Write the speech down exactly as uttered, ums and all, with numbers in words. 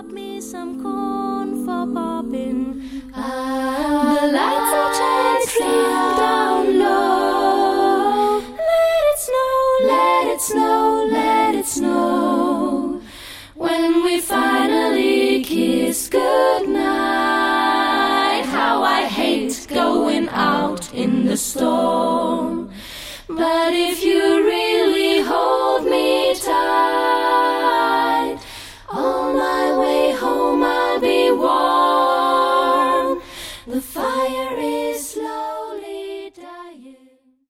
up me some corn for popping. Ah, the lights are twinkling down low. Let it snow, let it snow, let it snow. When we finally kiss goodnight, how I hate going out in the storm. But if you